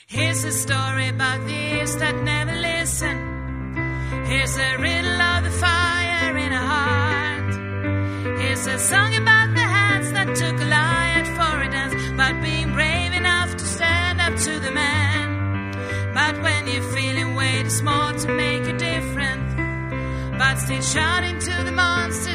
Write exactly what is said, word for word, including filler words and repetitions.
Here's a story about the ears that never listen. Here's a riddle of the fire in a heart. Here's a song about the hands that took a lion for a dance, about being brave enough to stand up to the man. But when you're feeling way too small to make a difference, but still shouting to the monster